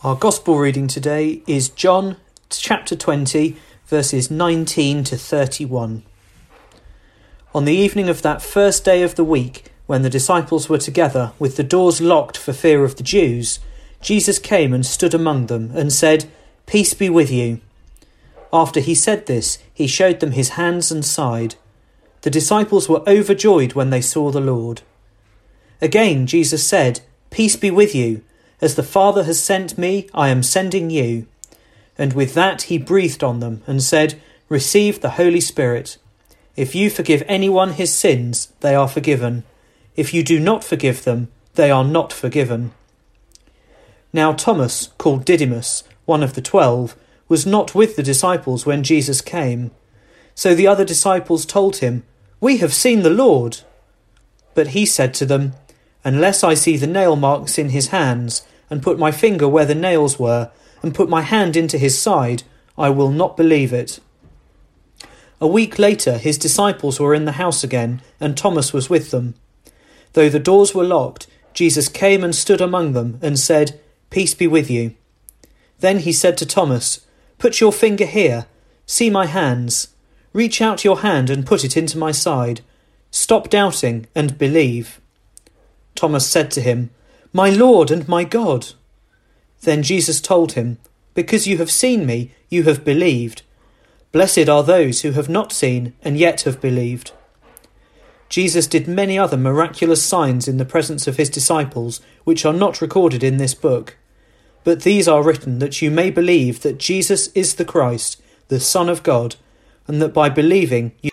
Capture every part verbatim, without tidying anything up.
Our Gospel reading today is John chapter twenty, verses nineteen to thirty-one. On the evening of that first day of the week, when the disciples were together, with the doors locked for fear of the Jews, Jesus came and stood among them and said, "Peace be with you." After he said this, he showed them his hands and side. The disciples were overjoyed when they saw the Lord. Again Jesus said, "Peace be with you. As the Father has sent me, I am sending you." And with that he breathed on them and said, "Receive the Holy Spirit. If you forgive anyone his sins, they are forgiven. If you do not forgive them, they are not forgiven." Now Thomas, called Didymus, one of the twelve, was not with the disciples when Jesus came. So the other disciples told him, "We have seen the Lord." But he said to them, "Unless I see the nail marks in his hands, and put my finger where the nails were, and put my hand into his side, I will not believe it." A week later his disciples were in the house again, and Thomas was with them. Though the doors were locked, Jesus came and stood among them and said, "Peace be with you." Then he said to Thomas, "Put your finger here, see my hands. Reach out your hand and put it into my side. Stop doubting and believe." Thomas said to him, "My Lord and my God." Then Jesus told him, "Because you have seen me, you have believed. Blessed are those who have not seen and yet have believed." Jesus did many other miraculous signs in the presence of his disciples, which are not recorded in this book. But these are written that you may believe that Jesus is the Christ, the Son of God, and that by believing you...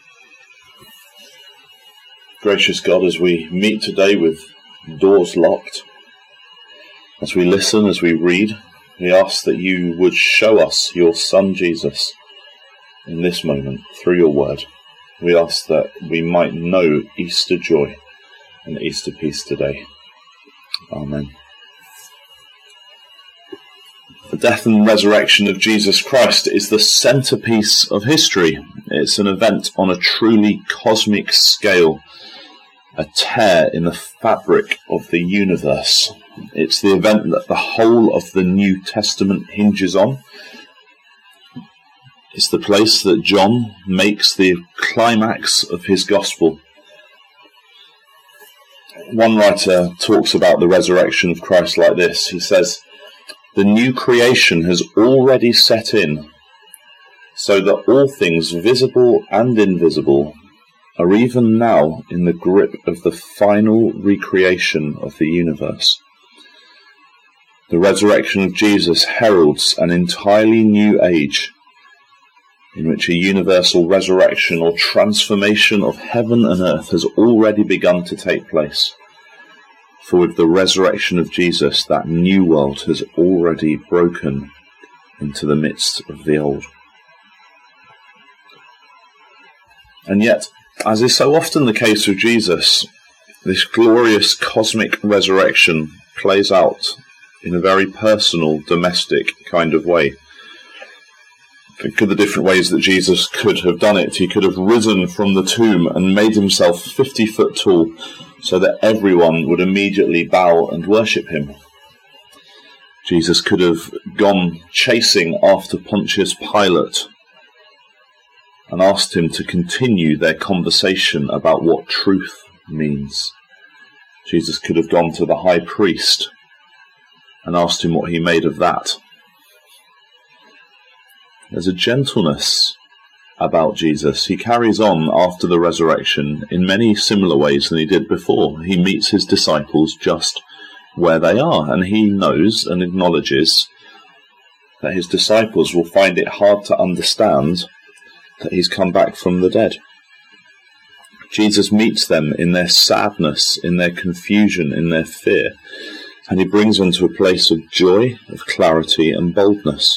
Gracious God, as we meet today with doors locked, as we listen, as we read, we ask that you would show us your Son Jesus in this moment through your word. We ask that we might know Easter joy and Easter peace today. Amen. The death and resurrection of Jesus Christ is the centerpiece of history. It's an event on a truly cosmic scale, a tear in the fabric of the universe. It's the event that the whole of the New Testament hinges on. It's the place that John makes the climax of his gospel. One writer talks about the resurrection of Christ like this. He says, "The new creation has already set in, so that all things visible and invisible are even now in the grip of the final recreation of the universe. The resurrection of Jesus heralds an entirely new age, in which a universal resurrection or transformation of heaven and earth has already begun to take place. For with the resurrection of Jesus, that new world has already broken into the midst of the old." And yet, as is so often the case with Jesus, this glorious cosmic resurrection plays out in a very personal, domestic kind of way. Think of the different ways that Jesus could have done it. He could have risen from the tomb and made himself fifty foot tall so that everyone would immediately bow and worship him. Jesus could have gone chasing after Pontius Pilate and asked him to continue their conversation about what truth means. Jesus could have gone to the high priest and asked him what he made of that. There's a gentleness about Jesus. He carries on after the resurrection in many similar ways than he did before. He meets his disciples just where they are, and he knows and acknowledges that his disciples will find it hard to understand that he's come back from the dead. Jesus meets them in their sadness, in their confusion, in their fear, and he brings them to a place of joy, of clarity and boldness.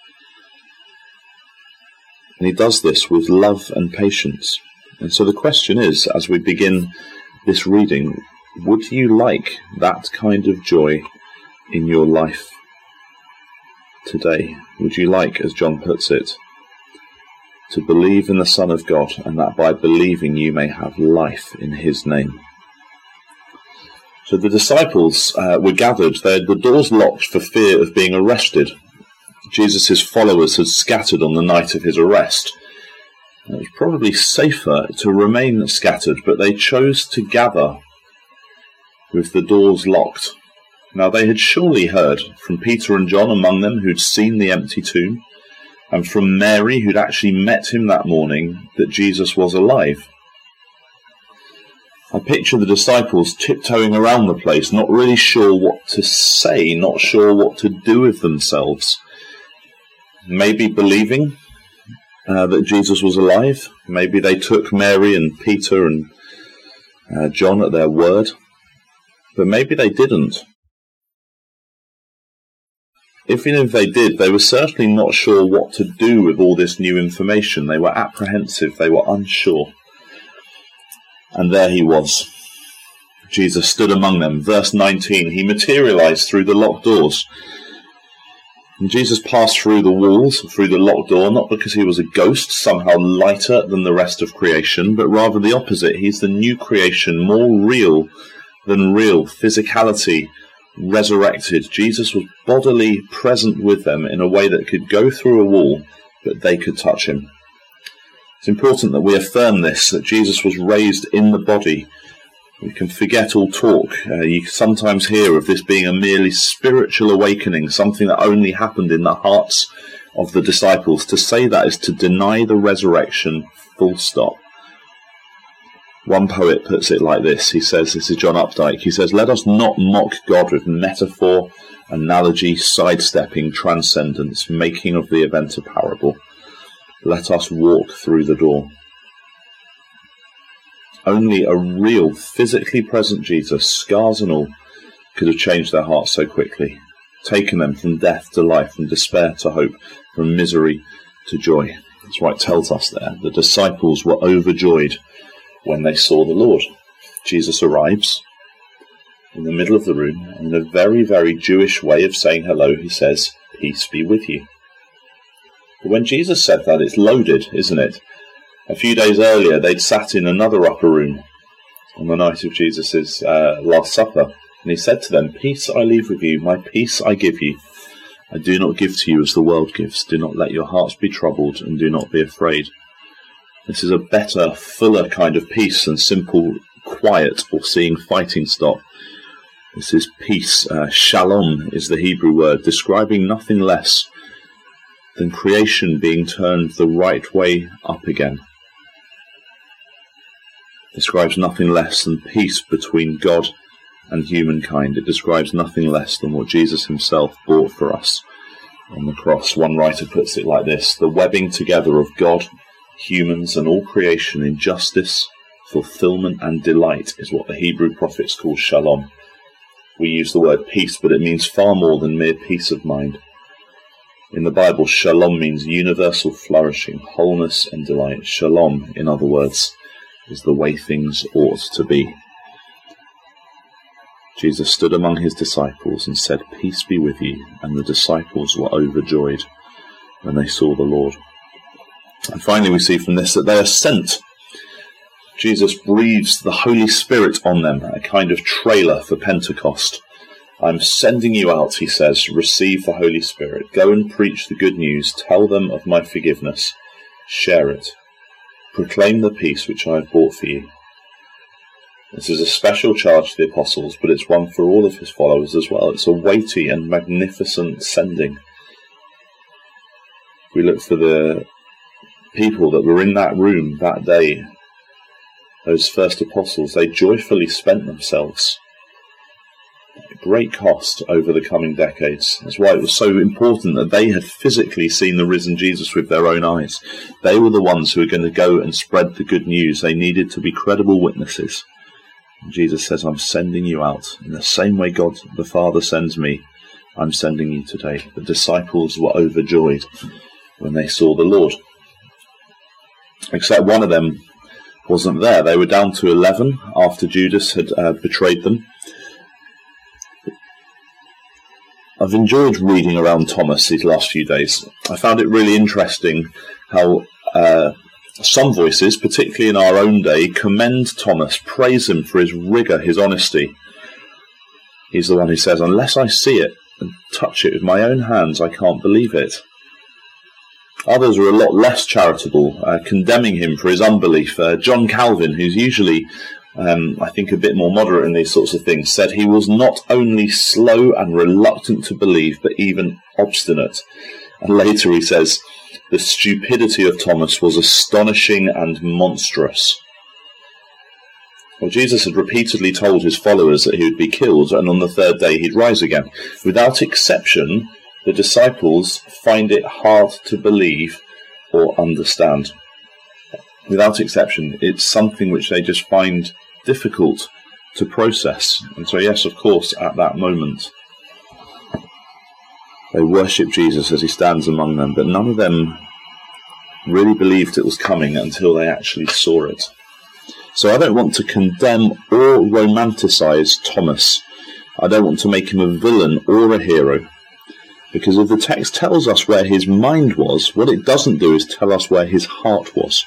And he does this with love and patience. And so the question is, as we begin this reading, would you like that kind of joy in your life today? Would you like, as John puts it, to believe in the Son of God, and that by believing you may have life in his name? So the disciples uh, were gathered. They had the doors locked for fear of being arrested. Jesus' followers had scattered on the night of his arrest. It was probably safer to remain scattered, but they chose to gather with the doors locked. Now they had surely heard from Peter and John among them, who'd seen the empty tomb, and from Mary, who'd actually met him that morning, that Jesus was alive. I picture the disciples tiptoeing around the place, not really sure what to say, not sure what to do with themselves. Maybe believing uh, that Jesus was alive. Maybe they took Mary and Peter and uh, John at their word. But maybe they didn't. Even if they did, they were certainly not sure what to do with all this new information. They were apprehensive, they were unsure. And there he was. Jesus stood among them. Verse nineteen, he materialized through the locked doors. And Jesus passed through the walls, through the locked door, not because he was a ghost, somehow lighter than the rest of creation, but rather the opposite. He's the new creation, more real than real, physicality, resurrected. Jesus was bodily present with them in a way that could go through a wall, but they could touch him. It's important that we affirm this, that Jesus was raised in the body. We can forget all talk. Uh, you sometimes hear of this being a merely spiritual awakening, something that only happened in the hearts of the disciples. To say that is to deny the resurrection, full stop. One poet puts it like this. He says, this is John Updike, he says, let us not mock God with metaphor, analogy, sidestepping, transcendence, making of the event a parable. Let us walk through the door. Only a real, physically present Jesus, scars and all, could have changed their hearts so quickly, taken them from death to life, from despair to hope, from misery to joy. That's why it tells us there. The disciples were overjoyed when they saw the Lord. Jesus arrives in the middle of the room, and in a very, very Jewish way of saying hello, he says, peace be with you. But when Jesus said that, it's loaded, isn't it? A few days earlier, they'd sat in another upper room on the night of Jesus' uh, Last Supper, and he said to them, peace I leave with you, my peace I give you. I do not give to you as the world gives. Do not let your hearts be troubled, and do not be afraid. This is a better, fuller kind of peace than simple quiet or seeing fighting stop. This is peace. Uh, shalom is the Hebrew word, describing nothing less than creation being turned the right way up again. It describes nothing less than peace between God and humankind. It describes nothing less than what Jesus himself bought for us on the cross. One writer puts it like this: the webbing together of God, humans, and all creation in justice, fulfillment, and delight is what the Hebrew prophets call shalom. We use the word peace, but it means far more than mere peace of mind. In the Bible, shalom means universal flourishing, wholeness, and delight. Shalom, in other words, is the way things ought to be. Jesus stood among his disciples and said, peace be with you, and the disciples were overjoyed when they saw the Lord. And finally we see from this that they are sent. Jesus breathes the Holy Spirit on them, a kind of trailer for Pentecost. I'm sending you out, he says, receive the Holy Spirit. Go and preach the good news. Tell them of my forgiveness. Share it. Proclaim the peace which I have bought for you. This is a special charge to the apostles, but it's one for all of his followers as well. It's a weighty and magnificent sending. We look for the people that were in that room that day, those first apostles. They joyfully spent themselves at great cost over the coming decades. That's why it was so important that they had physically seen the risen Jesus with their own eyes. They were the ones who were going to go and spread the good news. They needed to be credible witnesses. And Jesus says, I'm sending you out. In the same way God the Father sends me, I'm sending you today. The disciples were overjoyed when they saw the Lord. Except one of them wasn't there. They were down to eleven after Judas had uh, betrayed them. I've enjoyed reading around Thomas these last few days. I found it really interesting how uh, some voices, particularly in our own day, commend Thomas, praise him for his rigour, his honesty. He's the one who says, unless I see it and touch it with my own hands, I can't believe it. Others are a lot less charitable, uh, condemning him for his unbelief. Uh, John Calvin, who's usually, um, I think, a bit more moderate in these sorts of things, said he was not only slow and reluctant to believe, but even obstinate. And later he says, the stupidity of Thomas was astonishing and monstrous. Well, Jesus had repeatedly told his followers that he would be killed, and on the third day he'd rise again. Without exception, the disciples find it hard to believe or understand. Without exception, it's something which they just find difficult to process. And so, yes, of course, at that moment, they worship Jesus as he stands among them, but none of them really believed it was coming until they actually saw it. So I don't want to condemn or romanticize Thomas. I don't want to make him a villain or a hero. Because if the text tells us where his mind was, what it doesn't do is tell us where his heart was.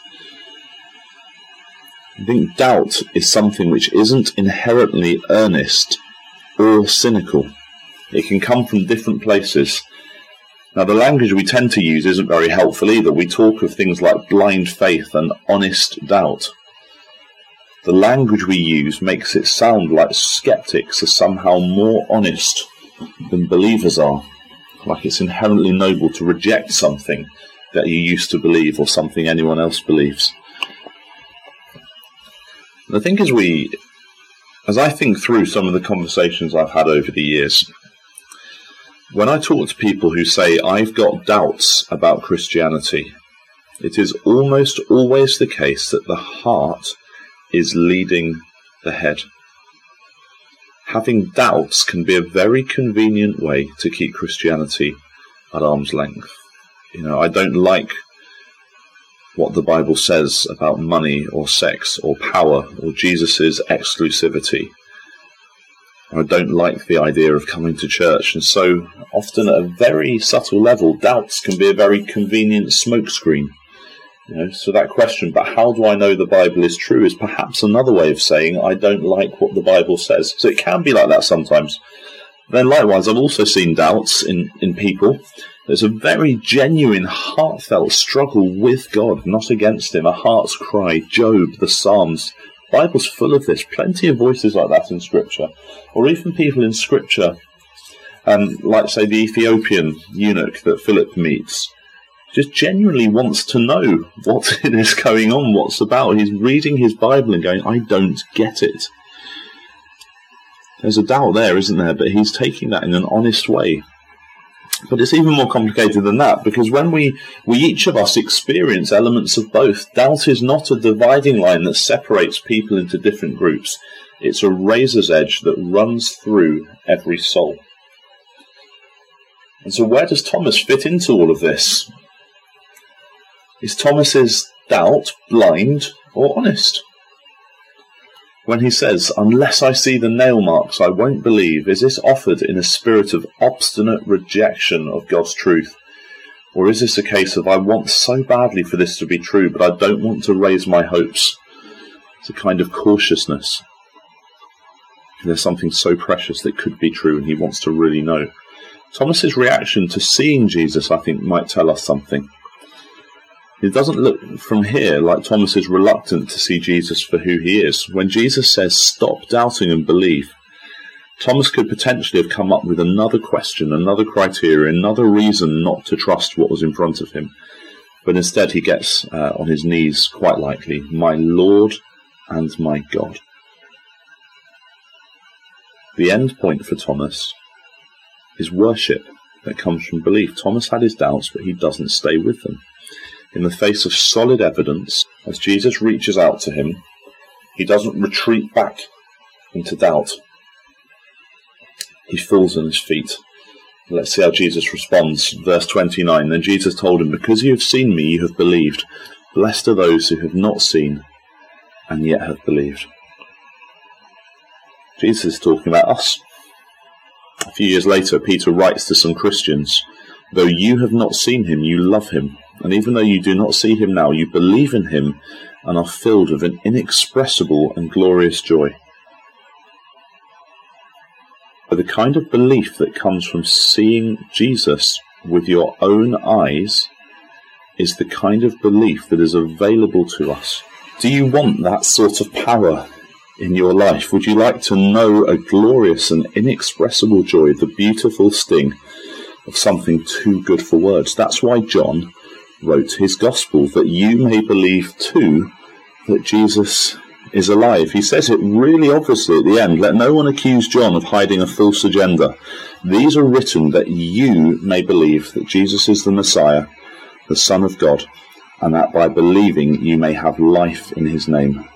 I think doubt is something which isn't inherently earnest or cynical. It can come from different places. Now, the language we tend to use isn't very helpful either. We talk of things like blind faith and honest doubt. The language we use makes it sound like skeptics are somehow more honest than believers are. Like it's inherently noble to reject something that you used to believe or something anyone else believes. And I think as we, as I think through some of the conversations I've had over the years, when I talk to people who say, I've got doubts about Christianity, it is almost always the case that the heart is leading the head. Having doubts can be a very convenient way to keep Christianity at arm's length. You know, I don't like what the Bible says about money or sex or power or Jesus's exclusivity. I don't like the idea of coming to church, and so often at a very subtle level, doubts can be a very convenient smokescreen. You know, so that question, but how do I know the Bible is true, is perhaps another way of saying I don't like what the Bible says. So it can be like that sometimes. Then likewise, I've also seen doubts in, in people. There's a very genuine, heartfelt struggle with God, not against him, a heart's cry. Job, the Psalms, the Bible's full of this. Plenty of voices like that in Scripture. Or even people in Scripture, um, like, say, the Ethiopian eunuch that Philip meets, just genuinely wants to know what it is going on, what's about. He's reading his Bible and going, I don't get it. There's a doubt there, isn't there? But he's taking that in an honest way. But it's even more complicated than that, because when we, we each of us experience elements of both, doubt is not a dividing line that separates people into different groups. It's a razor's edge that runs through every soul. And so where does Thomas fit into all of this? Is Thomas's doubt blind or honest? When he says, unless I see the nail marks, I won't believe, is this offered in a spirit of obstinate rejection of God's truth? Or is this a case of, I want so badly for this to be true, but I don't want to raise my hopes? It's a kind of cautiousness. There's something so precious that could be true, and he wants to really know. Thomas's reaction to seeing Jesus, I think, might tell us something. It doesn't look from here like Thomas is reluctant to see Jesus for who he is. When Jesus says, stop doubting and believe, Thomas could potentially have come up with another question, another criteria, another reason not to trust what was in front of him. But instead he gets uh, on his knees, quite likely, my Lord and my God. The end point for Thomas is worship that comes from belief. Thomas had his doubts, but he doesn't stay with them. In the face of solid evidence, as Jesus reaches out to him, he doesn't retreat back into doubt. He falls on his feet. Let's see how Jesus responds. Verse twenty-nine, then Jesus told him, because you have seen me, you have believed. Blessed are those who have not seen and yet have believed. Jesus is talking about us. A few years later, Peter writes to some Christians, though you have not seen him, you love him. And even though you do not see him now, you believe in him and are filled with an inexpressible and glorious joy. The the kind of belief that comes from seeing Jesus with your own eyes is the kind of belief that is available to us. Do you want that sort of power in your life? Would you like to know a glorious and inexpressible joy, the beautiful sting of something too good for words? That's why John wrote his gospel, that you may believe too that Jesus is alive. He says it really obviously at the end. Let no one accuse John of hiding a false agenda. These are written that you may believe that Jesus is the Messiah, the Son of God, and that by believing you may have life in his name.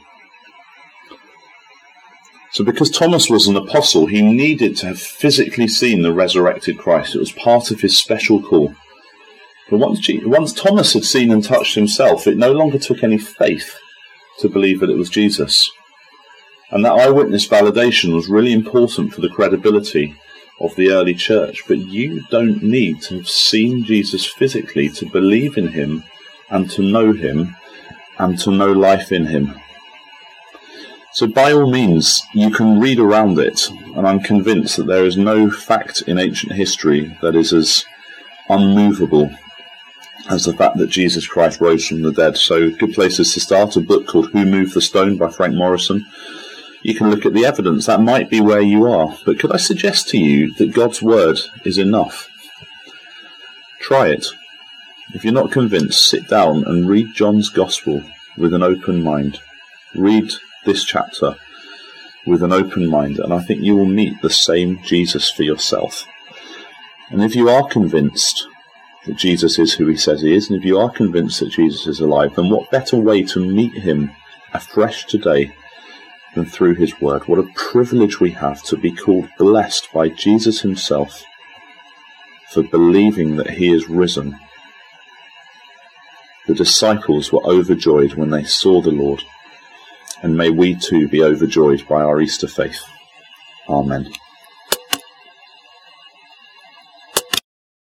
So because Thomas was an apostle, he needed to have physically seen the resurrected Christ. It was part of his special call. But once, G- once Thomas had seen and touched himself, it no longer took any faith to believe that it was Jesus. And that eyewitness validation was really important for the credibility of the early church. But you don't need to have seen Jesus physically to believe in him and to know him and to know life in him. So by all means, you can read around it, and I'm convinced that there is no fact in ancient history that is as unmovable as the fact that Jesus Christ rose from the dead. So good places to start, a book called Who Moved the Stone by Frank Morrison. You can look at the evidence. That might be where you are. But could I suggest to you that God's word is enough? Try it. If you're not convinced, sit down and read John's Gospel with an open mind. Read this chapter with an open mind, and I think you will meet the same Jesus for yourself. And if you are convinced that Jesus is who he says he is, and if you are convinced that Jesus is alive, then what better way to meet him afresh today than through his word? What a privilege we have to be called blessed by Jesus himself for believing that he is risen. The disciples were overjoyed when they saw the Lord, and may we too be overjoyed by our Easter faith. Amen.